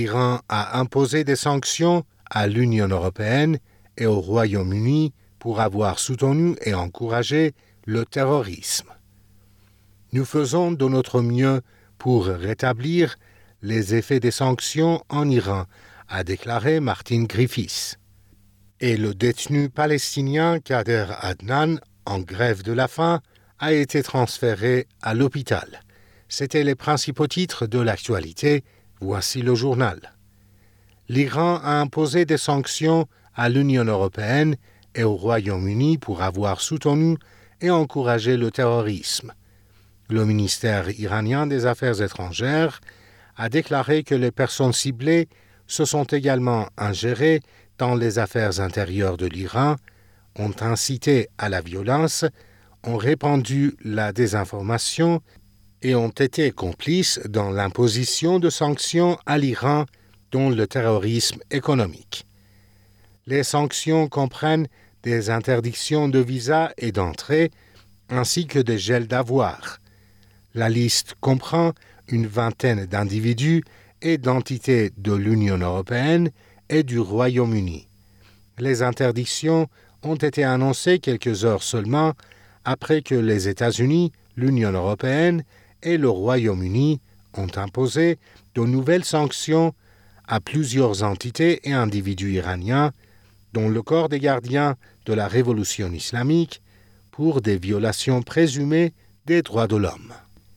l'Iran a imposé des sanctions à l'Union européenne et au Royaume-Uni pour avoir soutenu et encouragé le terrorisme. Nous faisons de notre mieux pour rétablir les effets des sanctions en Iran, a déclaré Martin Griffiths. Et le détenu palestinien Kader Adnan, en grève de la faim, a été transféré à l'hôpital. C'étaient les principaux titres de l'actualité. Voici le journal. L'Iran a imposé des sanctions à l'Union européenne et au Royaume-Uni pour avoir soutenu et encouragé le terrorisme. Le ministère iranien des Affaires étrangères a déclaré que les personnes ciblées se sont également ingérées dans les affaires intérieures de l'Iran, ont incité à la violence, ont répandu la désinformation et ont été complices dans l'imposition de sanctions à l'Iran, dont le terrorisme économique. Les sanctions comprennent des interdictions de visa et d'entrée, ainsi que des gels d'avoirs. La liste comprend une vingtaine d'individus et d'entités de l'Union européenne et du Royaume-Uni. Les interdictions ont été annoncées quelques heures seulement après que les États-Unis, l'Union européenne et le Royaume-Uni ont imposé de nouvelles sanctions à plusieurs entités et individus iraniens, dont le corps des gardiens de la révolution islamique, pour des violations présumées des droits de l'homme.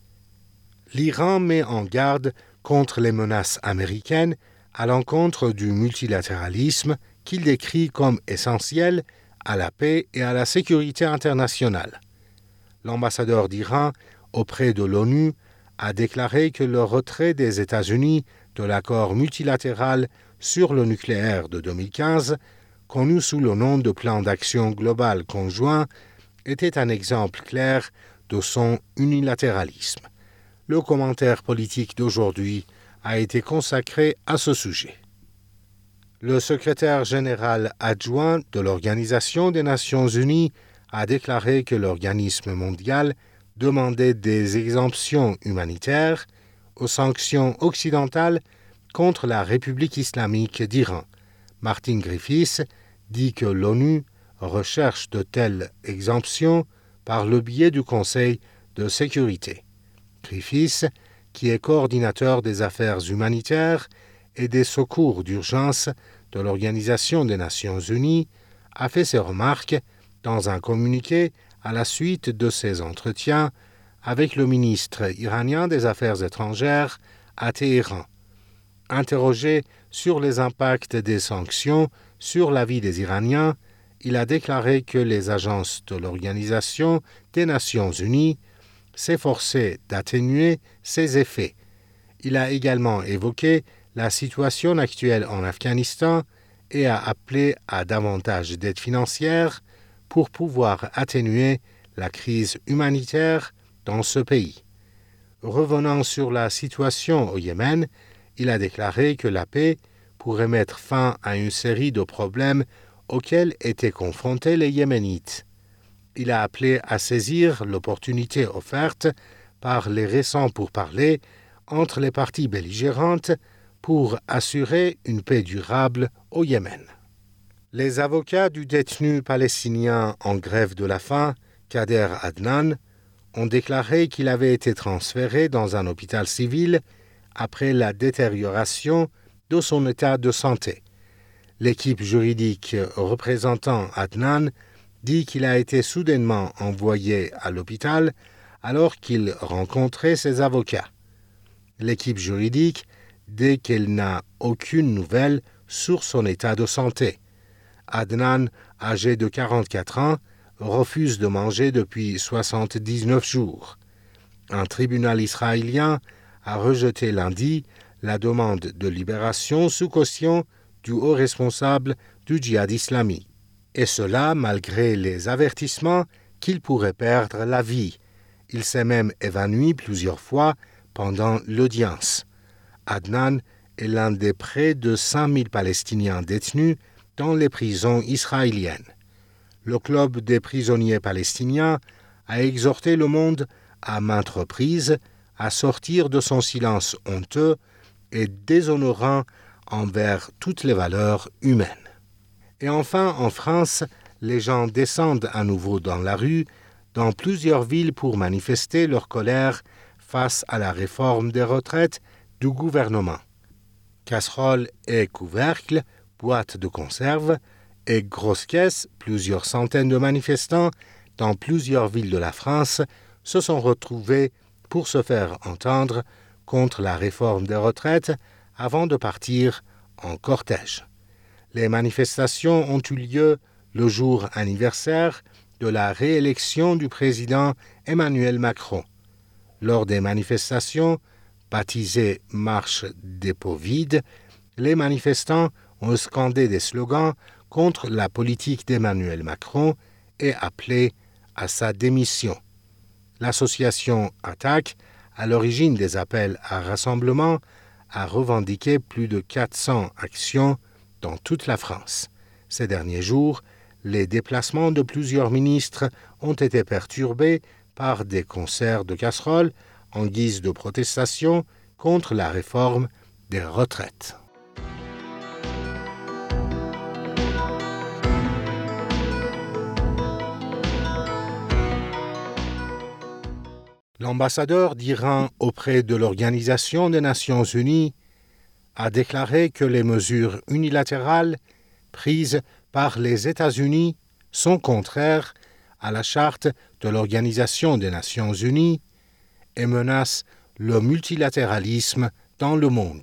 L'Iran met en garde contre les menaces américaines à l'encontre du multilatéralisme qu'il décrit comme essentiel à la paix et à la sécurité internationale. L'ambassadeur d'Iran auprès de l'ONU a déclaré que le retrait des États-Unis de l'accord multilatéral sur le nucléaire de 2015, connu sous le nom de Plan d'action global conjoint, était un exemple clair de son unilatéralisme. Le commentaire politique d'aujourd'hui a été consacré à ce sujet. Le secrétaire général adjoint de l'Organisation des Nations Unies a déclaré que l'organisme mondial demandait des exemptions humanitaires aux sanctions occidentales contre la République islamique d'Iran. Martin Griffiths dit que l'ONU recherche de telles exemptions par le biais du Conseil de sécurité. Griffiths, qui est coordinateur des affaires humanitaires et des secours d'urgence de l'Organisation des Nations Unies, a fait ces remarques dans un communiqué à la suite de ses entretiens avec le ministre iranien des Affaires étrangères à Téhéran. Interrogé sur les impacts des sanctions sur la vie des Iraniens, il a déclaré que les agences de l'Organisation des Nations Unies s'efforçaient d'atténuer ces effets. Il a également évoqué la situation actuelle en Afghanistan et a appelé à davantage d'aide financière pour pouvoir atténuer la crise humanitaire dans ce pays. Revenant sur la situation au Yémen, il a déclaré que la paix pourrait mettre fin à une série de problèmes auxquels étaient confrontés les Yéménites. Il a appelé à saisir l'opportunité offerte par les récents pourparlers entre les parties belligérantes pour assurer une paix durable au Yémen. Les avocats du détenu palestinien en grève de la faim, Kader Adnan, ont déclaré qu'il avait été transféré dans un hôpital civil après la détérioration de son état de santé. L'équipe juridique représentant Adnan dit qu'il a été soudainement envoyé à l'hôpital alors qu'il rencontrait ses avocats. L'équipe juridique dit qu'elle n'a aucune nouvelle sur son état de santé. Adnan, âgé de 44 ans, refuse de manger depuis 79 jours. Un tribunal israélien a rejeté lundi la demande de libération sous caution du haut responsable du djihad islamique. Et cela malgré les avertissements qu'il pourrait perdre la vie. Il s'est même évanoui plusieurs fois pendant l'audience. Adnan est l'un des près de 5000 Palestiniens détenus dans les prisons israéliennes. Le Club des prisonniers palestiniens a exhorté le monde à maintes reprises à sortir de son silence honteux et déshonorant envers toutes les valeurs humaines. Et enfin, en France, les gens descendent à nouveau dans la rue, dans plusieurs villes pour manifester leur colère face à la réforme des retraites du gouvernement. Casseroles et couvercles, boîtes de conserve et grosses caisses, plusieurs centaines de manifestants dans plusieurs villes de la France se sont retrouvés pour se faire entendre contre la réforme des retraites avant de partir en cortège. Les manifestations ont eu lieu le jour anniversaire de la réélection du président Emmanuel Macron. Lors des manifestations, baptisées Marche des peaux vides, les manifestants ont scandé des slogans contre la politique d'Emmanuel Macron et appelé à sa démission. L'association Attaque, à l'origine des appels à rassemblement, a revendiqué plus de 400 actions dans toute la France. Ces derniers jours, les déplacements de plusieurs ministres ont été perturbés par des concerts de casseroles en guise de protestation contre la réforme des retraites. L'ambassadeur d'Iran auprès de l'Organisation des Nations Unies a déclaré que les mesures unilatérales prises par les États-Unis sont contraires à la charte de l'Organisation des Nations Unies et menacent le multilatéralisme dans le monde.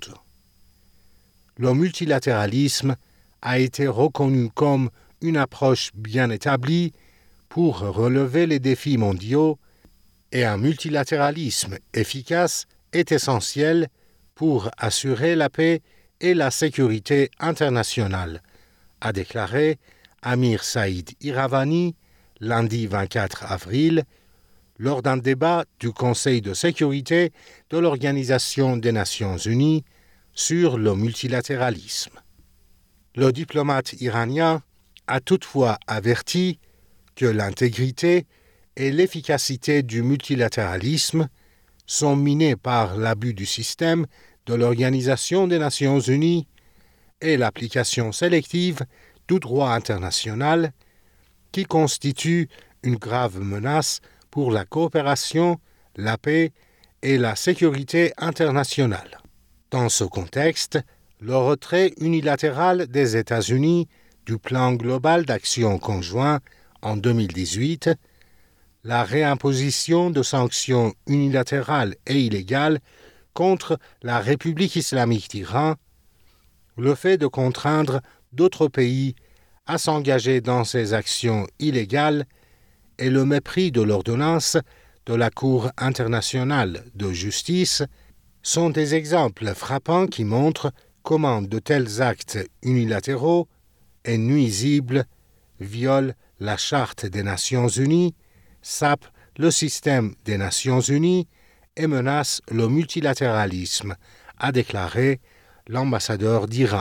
Le multilatéralisme a été reconnu comme une approche bien établie pour relever les défis mondiaux et un multilatéralisme efficace est essentiel pour assurer la paix et la sécurité internationale, a déclaré Amir Saïd Iravani lundi 24 avril lors d'un débat du Conseil de sécurité de l'Organisation des Nations Unies sur le multilatéralisme. Le diplomate iranien a toutefois averti que l'intégrité et l'efficacité du multilatéralisme sont minées par l'abus du système de l'Organisation des Nations Unies et l'application sélective du droit international qui constitue une grave menace pour la coopération, la paix et la sécurité internationale. Dans ce contexte, le retrait unilatéral des États-Unis du plan global d'action conjoint en 2018, la réimposition de sanctions unilatérales et illégales contre la République islamique d'Iran, le fait de contraindre d'autres pays à s'engager dans ces actions illégales et le mépris de l'ordonnance de la Cour internationale de justice sont des exemples frappants qui montrent comment de tels actes unilatéraux et nuisibles violent la Charte des Nations Unies, sapent le système des Nations Unies et menacent le multilatéralisme, a déclaré l'ambassadeur d'Iran.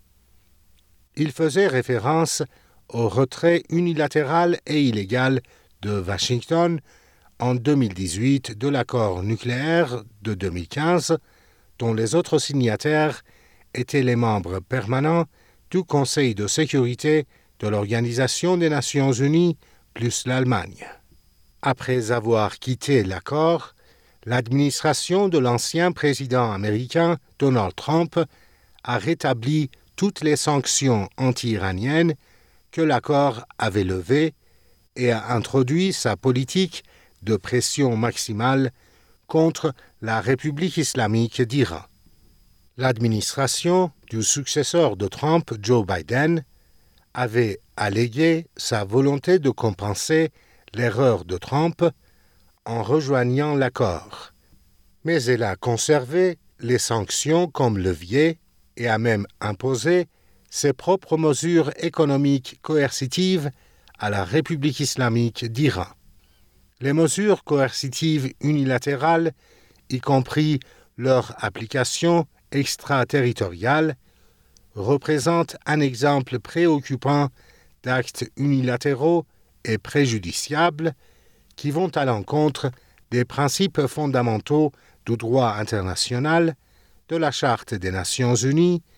Il faisait référence au retrait unilatéral et illégal de Washington en 2018 de l'accord nucléaire de 2015, dont les autres signataires étaient les membres permanents du Conseil de sécurité de l'Organisation des Nations Unies plus l'Allemagne. Après avoir quitté l'accord, l'administration de l'ancien président américain Donald Trump a rétabli toutes les sanctions anti-iraniennes que l'accord avait levées et a introduit sa politique de pression maximale contre la République islamique d'Iran. L'administration du successeur de Trump, Joe Biden, avait allégué sa volonté de compenser l'erreur de Trump en rejoignant l'accord. Mais elle a conservé les sanctions comme levier et a même imposé ses propres mesures économiques coercitives à la République islamique d'Iran. Les mesures coercitives unilatérales, y compris leur application extraterritoriale, représentent un exemple préoccupant d'actes unilatéraux et préjudiciables qui vont à l'encontre des principes fondamentaux du droit international, de la Charte des Nations Unies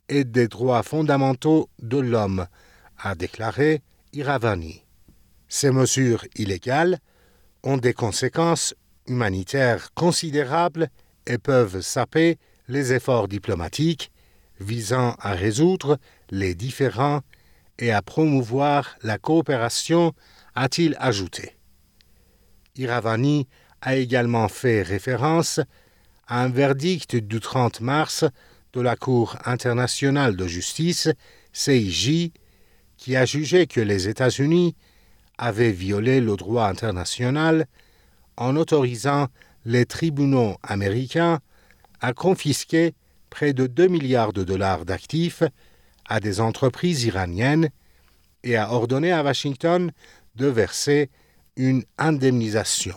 et des droits fondamentaux de l'homme, a déclaré Iravani. Ces mesures illégales ont des conséquences humanitaires considérables et peuvent saper les efforts diplomatiques visant à résoudre les différends et à promouvoir la coopération, a-t-il ajouté. Iravani a également fait référence à un verdict du 30 mars de la Cour internationale de justice, CIJ, qui a jugé que les États-Unis avaient violé le droit international en autorisant les tribunaux américains à confisquer près de 2 milliards de dollars d'actifs à des entreprises iraniennes et a ordonné à Washington de verser une indemnisation.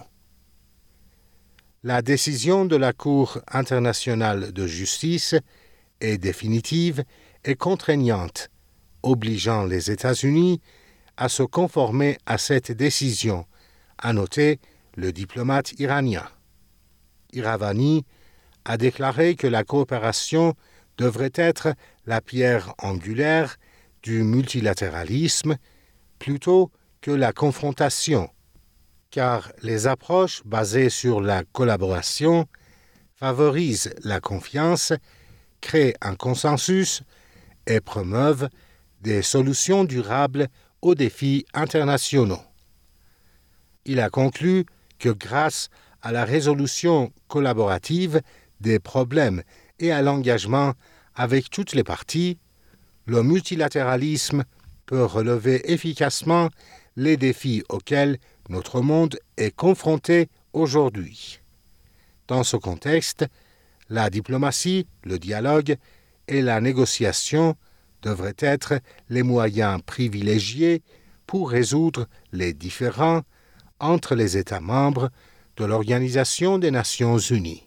La décision de la Cour internationale de justice est définitive et contraignante, obligeant les États-Unis à se conformer à cette décision, a noté le diplomate iranien. Iravani a déclaré que la coopération devrait être la pierre angulaire du multilatéralisme plutôt que la confrontation, car les approches basées sur la collaboration favorisent la confiance, créent un consensus et promeuvent des solutions durables aux défis internationaux. Il a conclu que grâce à la résolution collaborative des problèmes et à l'engagement avec toutes les parties, le multilatéralisme peut relever efficacement les défis auxquels notre monde est confronté aujourd'hui. Dans ce contexte, la diplomatie, le dialogue et la négociation devraient être les moyens privilégiés pour résoudre les différends entre les États membres de l'Organisation des Nations Unies.